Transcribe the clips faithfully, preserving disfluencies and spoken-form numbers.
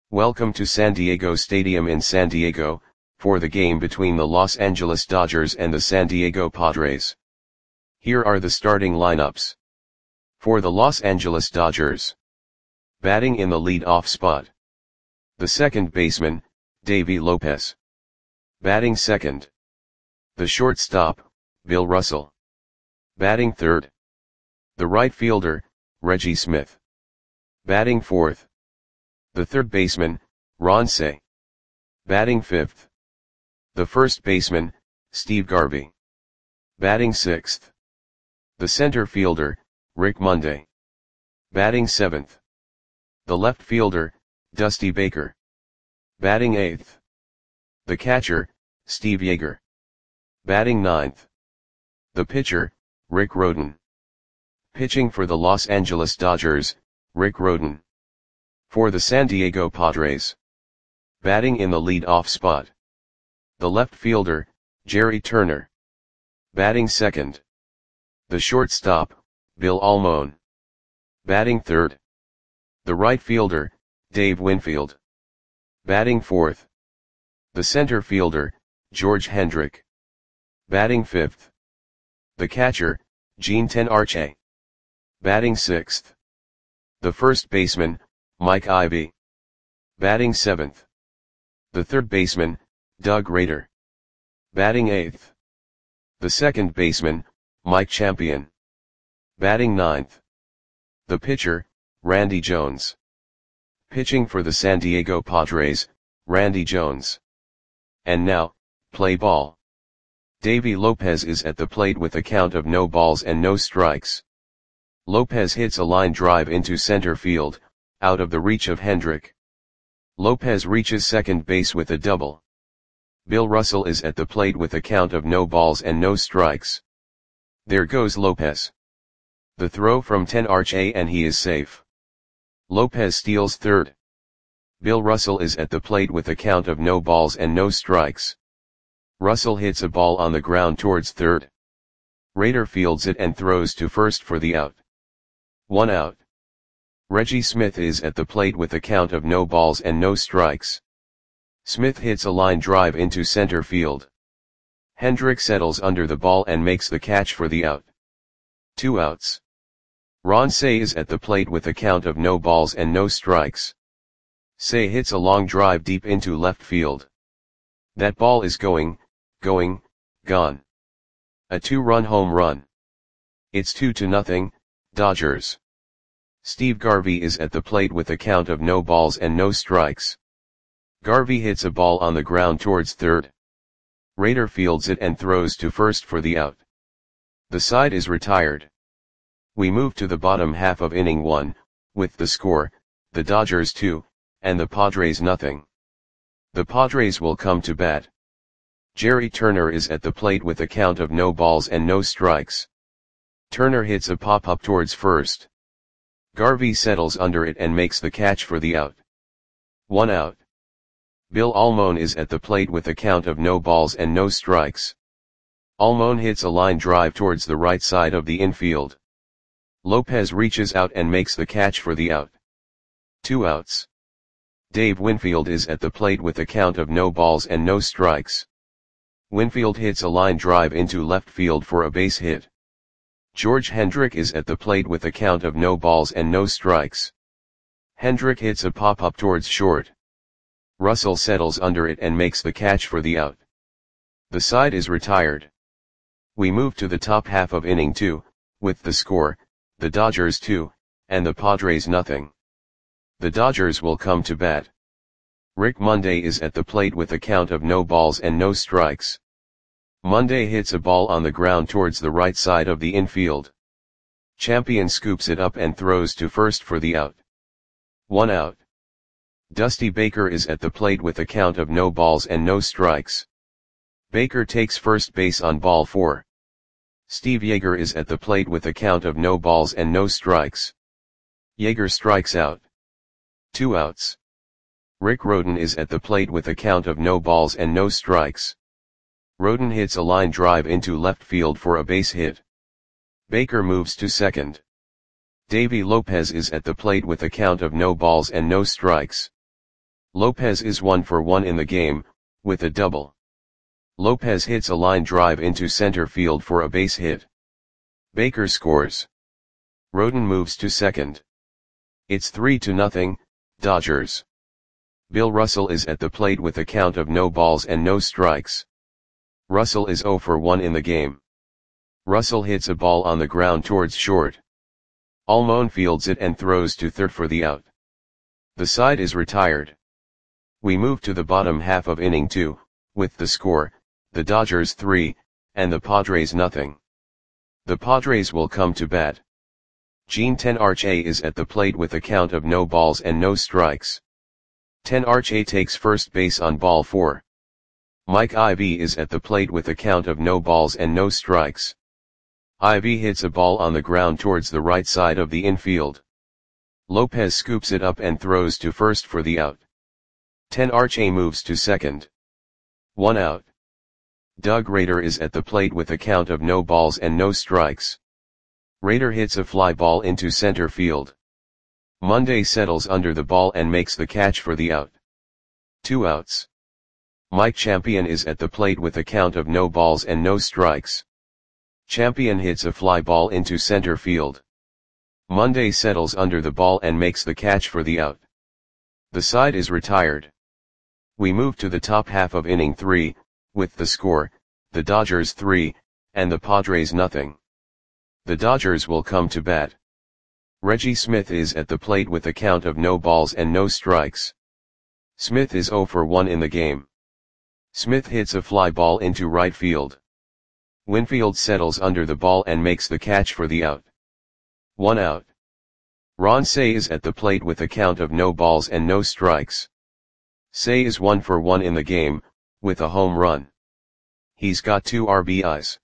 Welcome to San Diego Stadium in San Diego, for the game between the Los Angeles Dodgers and the San Diego Padres. Here are the starting lineups. For the Los Angeles Dodgers. Batting in the lead-off spot. The second baseman, Davey Lopez. Batting second. The shortstop, Bill Russell. Batting third. The right fielder, Reggie Smith. Batting fourth. The third baseman, Ron Cey. Batting fifth. The first baseman, Steve Garvey. Batting sixth. The center fielder, Rick Monday. Batting seventh. The left fielder, Dusty Baker. Batting eighth. The catcher, Steve Yeager. Batting ninth. The pitcher, Rick Rhoden. Pitching for the Los Angeles Dodgers, Rick Rhoden. For the San Diego Padres. Batting in the lead-off spot. The left fielder, Jerry Turner. Batting second. The shortstop, Bill Almon. Batting third. The right fielder, Dave Winfield. Batting fourth. The center fielder, George Hendrick. Batting fifth. The catcher, Gene Tenarche. Batting sixth. The first baseman, Mike Ivey. Batting seventh. The third baseman, Doug Rader. Batting eighth. The second baseman, Mike Champion. Batting ninth. The pitcher, Randy Jones. Pitching for the San Diego Padres, Randy Jones. And now, play ball. Davey Lopez is at the plate with a count of no balls and no strikes. Lopez hits a line drive into center field, out of the reach of Hendrick. Lopez reaches second base with a double. Bill Russell is at the plate with a count of no balls and no strikes. There goes Lopez. The throw from Tenarche and he is safe. Lopez steals third. Bill Russell is at the plate with a count of no balls and no strikes. Russell hits a ball on the ground towards third. Rader fields it and throws to first for the out. One out. Reggie Smith is at the plate with a count of no balls and no strikes. Smith hits a line drive into center field. Hendrick settles under the ball and makes the catch for the out. Two outs. Ron Cey is at the plate with a count of no balls and no strikes. Cey hits a long drive deep into left field. That ball is going, going, gone. A two-run home run. It's two to nothing, Dodgers. Steve Garvey is at the plate with a count of no balls and no strikes. Garvey hits a ball on the ground towards third. Rader fields it and throws to first for the out. The side is retired. We move to the bottom half of inning one, with the score, the Dodgers two, and the Padres nothing. The Padres will come to bat. Jerry Turner is at the plate with a count of no balls and no strikes. Turner hits a pop-up towards first. Garvey settles under it and makes the catch for the out. One out. Bill Almon is at the plate with a count of no balls and no strikes. Almon hits a line drive towards the right side of the infield. Lopez reaches out and makes the catch for the out. Two outs. Dave Winfield is at the plate with a count of no balls and no strikes. Winfield hits a line drive into left field for a base hit. George Hendrick is at the plate with a count of no balls and no strikes. Hendrick hits a pop-up towards short. Russell settles under it and makes the catch for the out. The side is retired. We move to the top half of inning two, with the score, the Dodgers two, and the Padres nothing. The Dodgers will come to bat. Rick Monday is at the plate with a count of no balls and no strikes. Monday hits a ball on the ground towards the right side of the infield. Champion scoops it up and throws to first for the out. One out. Dusty Baker is at the plate with a count of no balls and no strikes. Baker takes first base on ball four. Steve Yeager is at the plate with a count of no balls and no strikes. Yeager strikes out. Two outs. Rick Rhoden is at the plate with a count of no balls and no strikes. Rhoden hits a line drive into left field for a base hit. Baker moves to second. Davey Lopez is at the plate with a count of no balls and no strikes. Lopez is one for one in the game, with a double. Lopez hits a line drive into center field for a base hit. Baker scores. Roden moves to second. It's three to nothing, Dodgers. Bill Russell is at the plate with a count of no balls and no strikes. Russell is zero for one in the game. Russell hits a ball on the ground towards short. Almon fields it and throws to third for the out. The side is retired. We move to the bottom half of inning two, with the score, the Dodgers three, and the Padres nothing. The Padres will come to bat. Gene Tenarche is at the plate with a count of no balls and no strikes. Tenarche takes first base on ball four. Mike Ivy is at the plate with a count of no balls and no strikes. Ivy hits a ball on the ground towards the right side of the infield. Lopez scoops it up and throws to first for the out. Tenarche moves to second. One out. Doug Rader is at the plate with a count of no balls and no strikes. Rader hits a fly ball into center field. Monday settles under the ball and makes the catch for the out. Two outs. Mike Champion is at the plate with a count of no balls and no strikes. Champion hits a fly ball into center field. Monday settles under the ball and makes the catch for the out. The side is retired. We move to the top half of inning three, with the score, the Dodgers three, and the Padres nothing. The Dodgers will come to bat. Reggie Smith is at the plate with a count of no balls and no strikes. Smith is zero for one in the game. Smith hits a fly ball into right field. Winfield settles under the ball and makes the catch for the out. One out. Ron Cey is at the plate with a count of no balls and no strikes. Cey is one for one in the game, with a home run. He's got two R B Is.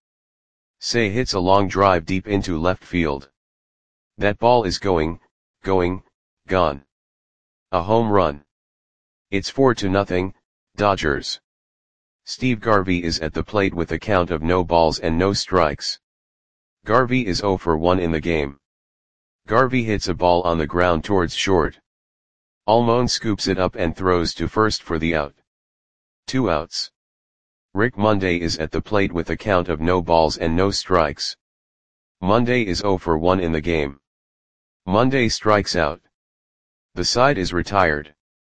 Cey hits a long drive deep into left field. That ball is going, going, gone. A home run. It's four to nothing, Dodgers. Steve Garvey is at the plate with a count of no balls and no strikes. Garvey is zero for one in the game. Garvey hits a ball on the ground towards short. Almon scoops it up and throws to first for the out. Two outs. Rick Monday is at the plate with a count of no balls and no strikes. Monday is zero for one in the game. Monday strikes out. The side is retired.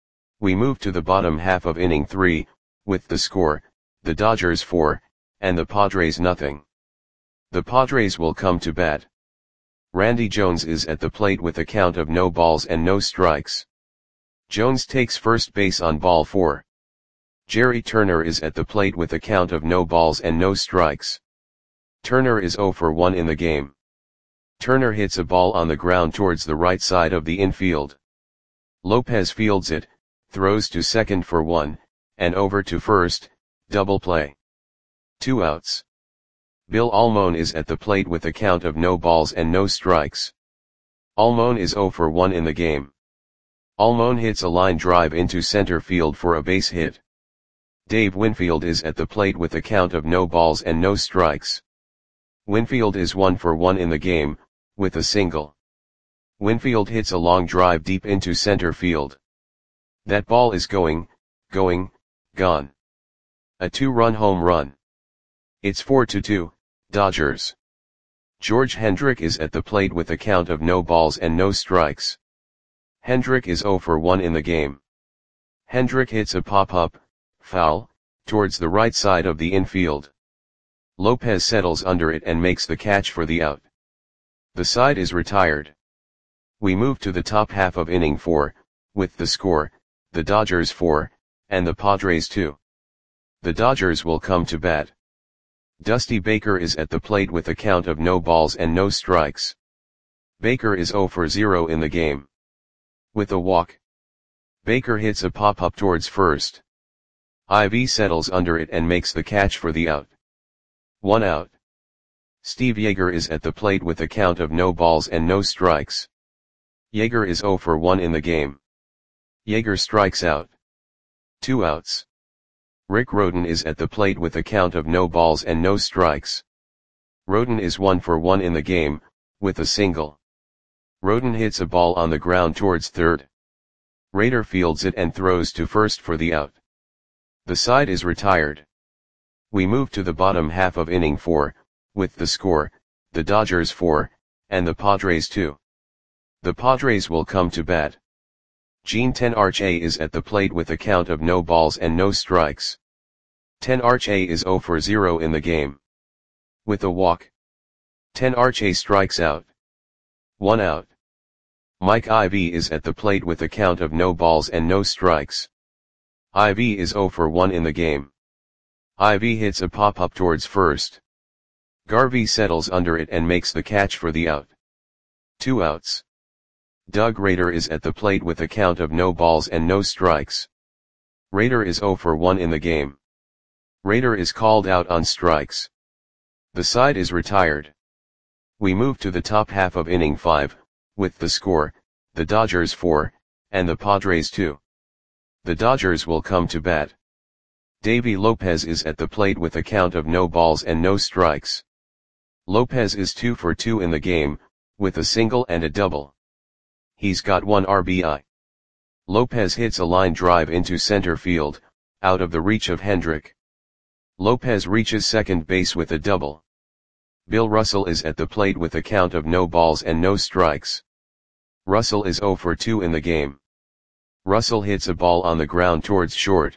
We move to the bottom half of inning three, with the score, the Dodgers four, and the Padres nothing. The Padres will come to bat. Randy Jones is at the plate with a count of no balls and no strikes. Jones takes first base on ball four. Jerry Turner is at the plate with a count of no balls and no strikes. Turner is zero for one in the game. Turner hits a ball on the ground towards the right side of the infield. Lopez fields it, throws to second for one, and over to first, double play. Two outs. Bill Almon is at the plate with a count of no balls and no strikes. Almon is zero for one in the game. Almon hits a line drive into center field for a base hit. Dave Winfield is at the plate with a count of no balls and no strikes. Winfield is one for one in the game, with a single. Winfield hits a long drive deep into center field. That ball is going, going, gone. A two-run home run. It's four to two, Dodgers. George Hendrick is at the plate with a count of no balls and no strikes. Hendrick is zero for one in the game. Hendrick hits a pop-up, foul, towards the right side of the infield. Lopez settles under it and makes the catch for the out. The side is retired. We move to the top half of inning four, with the score, the Dodgers four, and the Padres two. The Dodgers will come to bat. Dusty Baker is at the plate with a count of no balls and no strikes. Baker is zero for zero in the game. With a walk. Baker hits a pop-up towards first. Ivy settles under it and makes the catch for the out. One out. Steve Yeager is at the plate with a count of no balls and no strikes. Yeager is zero for one in the game. Yeager strikes out. Two outs. Rick Roden is at the plate with a count of no balls and no strikes. Roden is one for one in the game, with a single. Roden hits a ball on the ground towards third. Raider fields it and throws to first for the out. The side is retired. We move to the bottom half of inning four, with the score, the Dodgers four, and the Padres two. The Padres will come to bat. Gene Tenarche is at the plate with a count of no balls and no strikes. Tenarche is zero for zero in the game. With a walk, Tenarche strikes out. One out. Mike Ivy is at the plate with a count of no balls and no strikes. Ivy is zero for one in the game. Ivy hits a pop-up towards first. Garvey settles under it and makes the catch for the out. Two outs. Doug Raider is at the plate with a count of no balls and no strikes. Raider is zero for one in the game. Raider is called out on strikes. The side is retired. We move to the top half of inning five, with the score, the Dodgers four, and the Padres two. The Dodgers will come to bat. Davy Lopez is at the plate with a count of no balls and no strikes. Lopez is two for two in the game, with a single and a double. He's got one R B I. Lopez hits a line drive into center field, out of the reach of Hendrick. Lopez reaches second base with a double. Bill Russell is at the plate with a count of no balls and no strikes. Russell is zero for two in the game. Russell hits a ball on the ground towards short.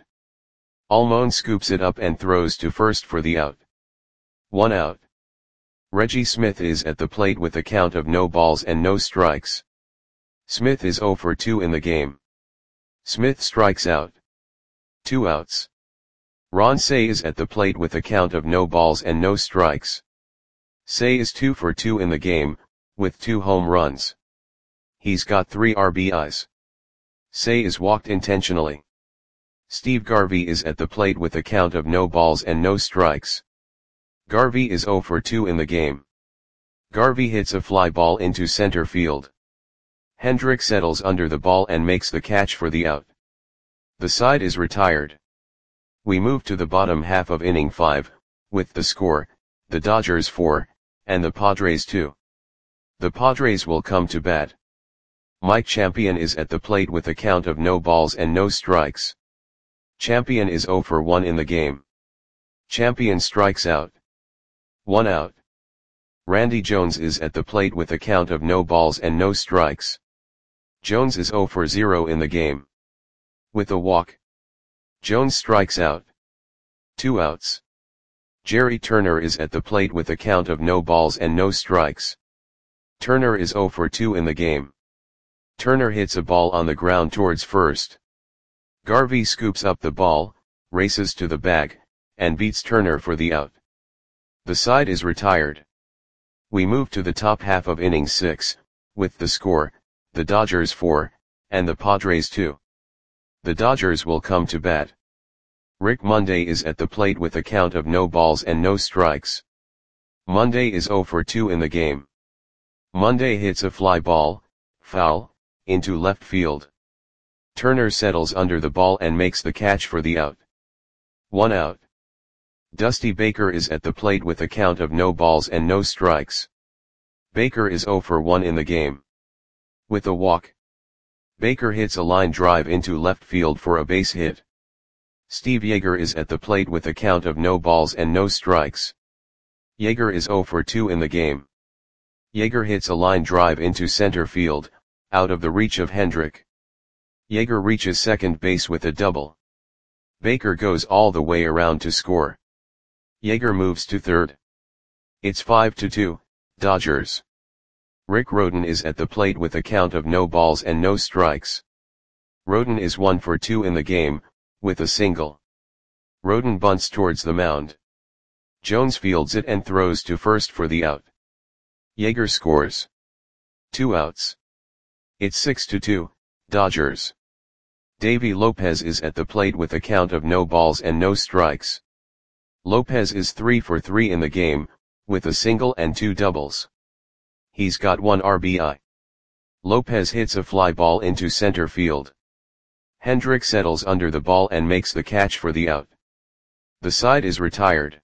Almon scoops it up and throws to first for the out. One out. Reggie Smith is at the plate with a count of no balls and no strikes. Smith is zero for two in the game. Smith strikes out. Two outs. Ron Cey is at the plate with a count of no balls and no strikes. Cey is two for two in the game, with two home runs. He's got three R B Is. Cey is walked intentionally. Steve Garvey is at the plate with a count of no balls and no strikes. Garvey is zero for two in the game. Garvey hits a fly ball into center field. Hendrick settles under the ball and makes the catch for the out. The side is retired. We move to the bottom half of inning five, with the score, the Dodgers four, and the Padres two. The Padres will come to bat. Mike Champion is at the plate with a count of no balls and no strikes. Champion is zero for one in the game. Champion strikes out. One out. Randy Jones is at the plate with a count of no balls and no strikes. Jones is zero for zero in the game. With a walk, Jones strikes out. Two outs. Jerry Turner is at the plate with a count of no balls and no strikes. Turner is zero for two in the game. Turner hits a ball on the ground towards first. Garvey scoops up the ball, races to the bag, and beats Turner for the out. The side is retired. We move to the top half of inning six, with the score, the Dodgers four, and the Padres two. The Dodgers will come to bat. Rick Monday is at the plate with a count of no balls and no strikes. Monday is zero for two in the game. Monday hits a fly ball, foul, into left field. Turner settles under the ball and makes the catch for the out. One out. Dusty Baker is at the plate with a count of no balls and no strikes. Baker is zero for one in the game. With a walk, Baker hits a line drive into left field for a base hit. Steve Yeager is at the plate with a count of no balls and no strikes. Yeager is zero for two in the game. Yeager hits a line drive into center field, out of the reach of Hendrick. Yeager reaches second base with a double. Baker goes all the way around to score. Yeager moves to third. It's five to two, Dodgers. Rick Rhoden is at the plate with a count of no balls and no strikes. Rhoden is one for two in the game, with a single. Rhoden bunts towards the mound. Jones fields it and throws to first for the out. Yeager scores. Two outs. It's six to two, Dodgers. Davy Lopez is at the plate with a count of no balls and no strikes. Lopez is three for three in the game, with a single and two doubles. He's got one R B I. Lopez hits a fly ball into center field. Hendrick settles under the ball and makes the catch for the out. The side is retired.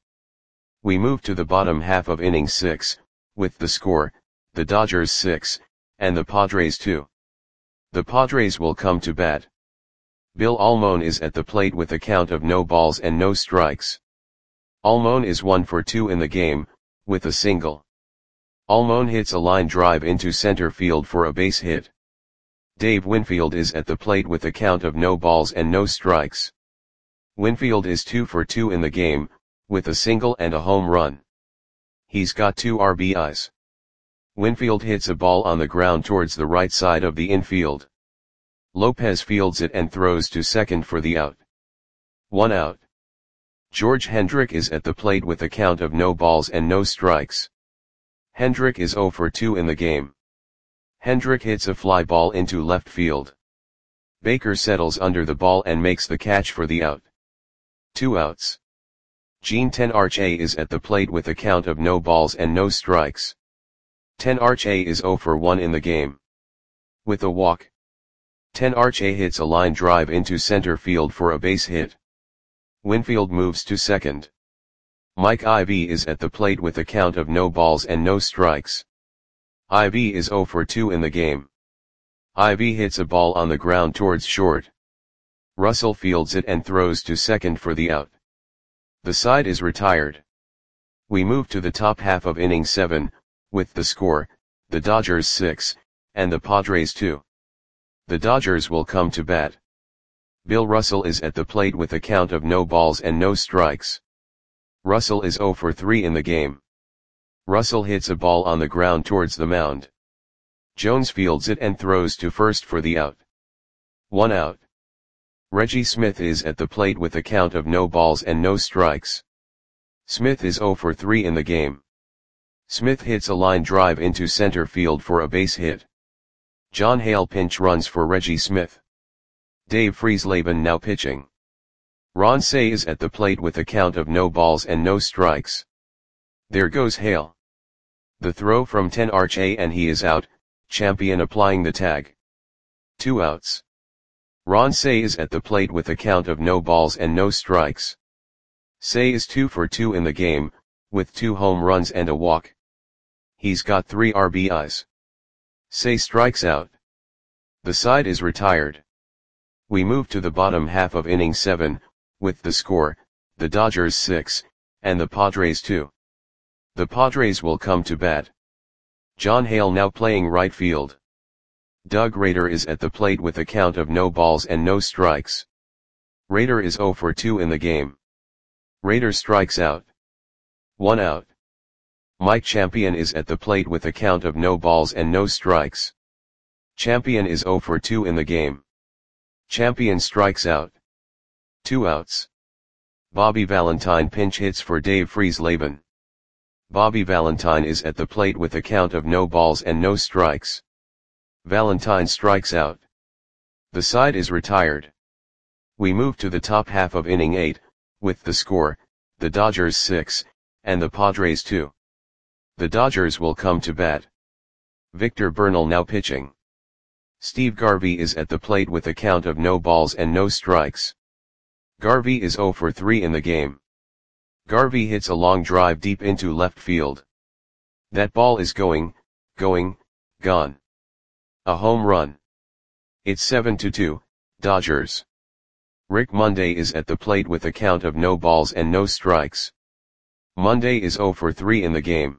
We move to the bottom half of inning six, with the score, the Dodgers six, and the Padres two. The Padres will come to bat. Bill Almon is at the plate with a count of no balls and no strikes. Almon is one for two in the game, with a single. Almon hits a line drive into center field for a base hit. Dave Winfield is at the plate with a count of no balls and no strikes. Winfield is two for two in the game, with a single and a home run. He's got two R B Is. Winfield hits a ball on the ground towards the right side of the infield. Lopez fields it and throws to second for the out. One out. George Hendrick is at the plate with a count of no balls and no strikes. Hendrick is zero for two in the game. Hendrick hits a fly ball into left field. Baker settles under the ball and makes the catch for the out. Two outs. Gene Tenarche is at the plate with a count of no balls and no strikes. Tenarche is zero for one in the game. With a walk. Tenarche hits a line drive into center field for a base hit. Winfield moves to second. Mike Ivy is at the plate with a count of no balls and no strikes. Ivy is zero for two in the game. Ivy hits a ball on the ground towards short. Russell fields it and throws to second for the out. The side is retired. We move to the top half of inning seven, with the score, the Dodgers six, and the Padres two. The Dodgers will come to bat. Bill Russell is at the plate with a count of no balls and no strikes. Russell is zero for three in the game. Russell hits a ball on the ground towards the mound. Jones fields it and throws to first for the out. One out. Reggie Smith is at the plate with a count of no balls and no strikes. Smith is zero for three in the game. Smith hits a line drive into center field for a base hit. John Hale pinch runs for Reggie Smith. Dave Friesleben now pitching. Ron Cey is at the plate with a count of no balls and no strikes. There goes Hale. The throw from Tenarche and he is out, Champion applying the tag. Two outs. Ron Cey is at the plate with a count of no balls and no strikes. Cey is two for two in the game, with two home runs and a walk. He's got three R B Is. Cey strikes out. The side is retired. We move to the bottom half of inning seven, with the score, the Dodgers six, and the Padres two. The Padres will come to bat. John Hale now playing right field. Doug Rader is at the plate with a count of no balls and no strikes. Rader is zero for two in the game. Rader strikes out. One out. Mike Champion is at the plate with a count of no balls and no strikes. Champion is zero for two in the game. Champion strikes out. Two outs. Bobby Valentine pinch hits for Dave Friesleben. Bobby Valentine is at the plate with a count of no balls and no strikes. Valentine strikes out. The side is retired. We move to the top half of inning eight, with the score, the Dodgers six, and the Padres two. The Dodgers will come to bat. Victor Bernal now pitching. Steve Garvey is at the plate with a count of no balls and no strikes. Garvey is zero for three in the game. Garvey hits a long drive deep into left field. That ball is going, going, gone. A home run. It's seven to two, Dodgers. Rick Monday is at the plate with a count of no balls and no strikes. Monday is zero for three in the game.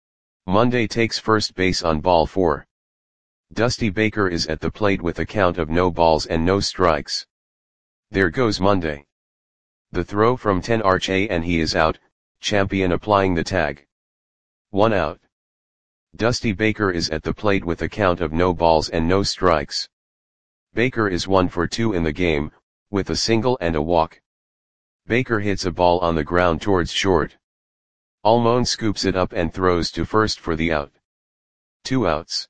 Monday takes first base on ball four. Dusty Baker is at the plate with a count of no balls and no strikes. There goes Monday. The throw from Tenarche and he is out, Champion applying the tag. One out. Dusty Baker is at the plate with a count of no balls and no strikes. Baker is one for two in the game, with a single and a walk. Baker hits a ball on the ground towards short. Almon scoops it up and throws to first for the out. Two outs.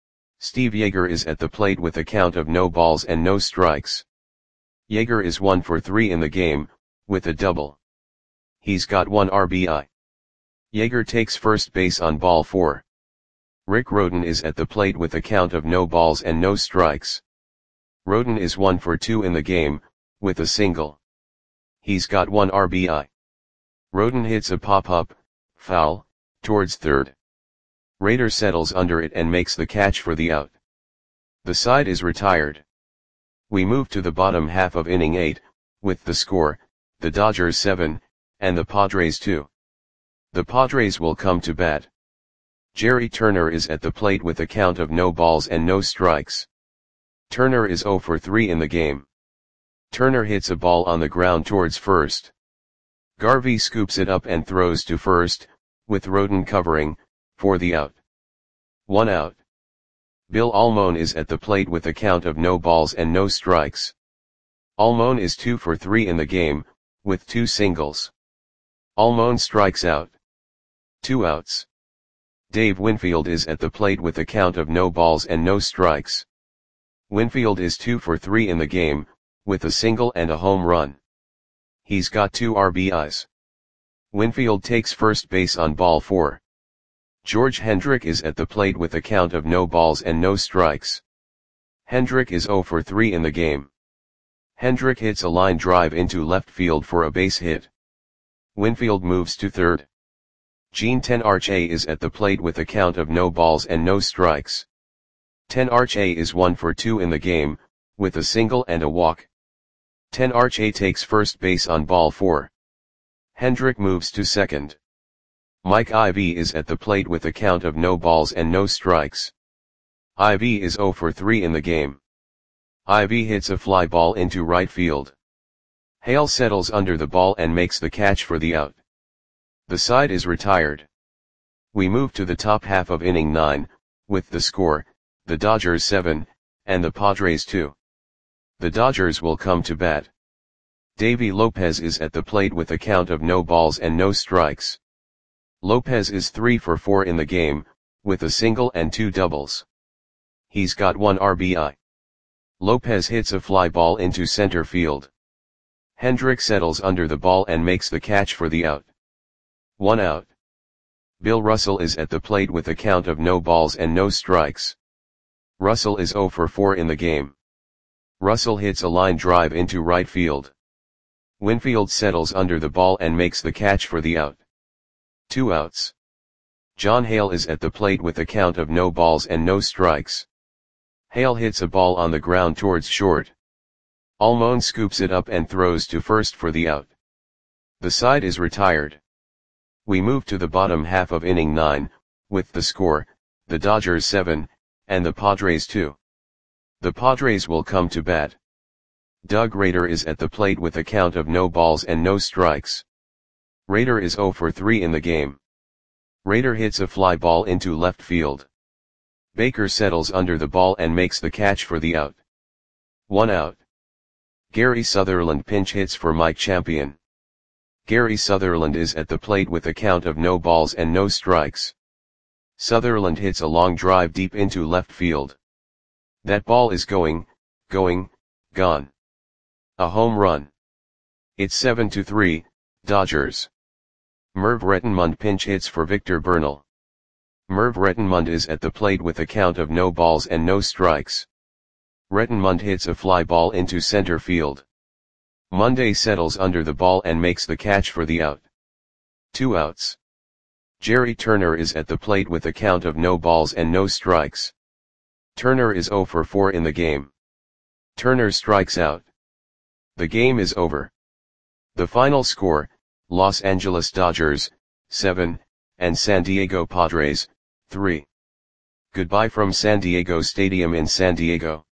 Steve Yeager is at the plate with a count of no balls and no strikes. Yeager is one for three in the game, with a double. He's got one R B I. Yeager takes first base on ball four. Rick Rhoden is at the plate with a count of no balls and no strikes. Rhoden is one for two in the game, with a single. He's got one R B I. Rhoden hits a pop-up, foul, towards third. Rader settles under it and makes the catch for the out. The side is retired. We move to the bottom half of inning eight, with the score, the Dodgers seven, and the Padres two. The Padres will come to bat. Jerry Turner is at the plate with a count of no balls and no strikes. Turner is zero for three in the game. Turner hits a ball on the ground towards first. Garvey scoops it up and throws to first, with Roden covering, for the out. One out. Bill Almon is at the plate with a count of no balls and no strikes. Almon is two for three in the game, with two singles. Almon strikes out. Two outs. Dave Winfield is at the plate with a count of no balls and no strikes. Winfield is two for three in the game, with a single and a home run. He's got two R B Is. Winfield takes first base on ball four. George Hendrick is at the plate with a count of no balls and no strikes. Hendrick is zero for three in the game. Hendrick hits a line drive into left field for a base hit. Winfield moves to third. Gene Tenarche is at the plate with a count of no balls and no strikes. Tenarche is one for two in the game, with a single and a walk. Tenarche takes first base on ball four. Hendrick moves to second. Mike Ivy is at the plate with a count of no balls and no strikes. Ivy is zero for three in the game. Ivy hits a fly ball into right field. Hale settles under the ball and makes the catch for the out. The side is retired. We move to the top half of inning nine, with the score, the Dodgers seven, and the Padres two. The Dodgers will come to bat. Davy Lopez is at the plate with a count of no balls and no strikes. Lopez is three for four in the game, with a single and two doubles. He's got one R B I. Lopez hits a fly ball into center field. Hendrick settles under the ball and makes the catch for the out. One out. Bill Russell is at the plate with a count of no balls and no strikes. Russell is zero for four in the game. Russell hits a line drive into right field. Winfield settles under the ball and makes the catch for the out. Two outs. John Hale is at the plate with a count of no balls and no strikes. Hale hits a ball on the ground towards short. Almon scoops it up and throws to first for the out. The side is retired. We move to the bottom half of inning nine, with the score, the Dodgers seven, and the Padres two. The Padres will come to bat. Doug Rader is at the plate with a count of no balls and no strikes. Rader is zero for three in the game. Rader hits a fly ball into left field. Baker settles under the ball and makes the catch for the out. One out. Gary Sutherland pinch hits for Mike Champion. Gary Sutherland is at the plate with a count of no balls and no strikes. Sutherland hits a long drive deep into left field. That ball is going, going, gone. A home run. It's seven to three, Dodgers. Merv Rettenmund pinch hits for Victor Bernal. Merv Rettenmund is at the plate with a count of no balls and no strikes. Rettenmund hits a fly ball into center field. Monday settles under the ball and makes the catch for the out. Two outs. Jerry Turner is at the plate with a count of no balls and no strikes. Turner is zero for four in the game. Turner strikes out. The game is over. The final score, Los Angeles Dodgers, seven, and San Diego Padres, three. Goodbye from San Diego Stadium in San Diego.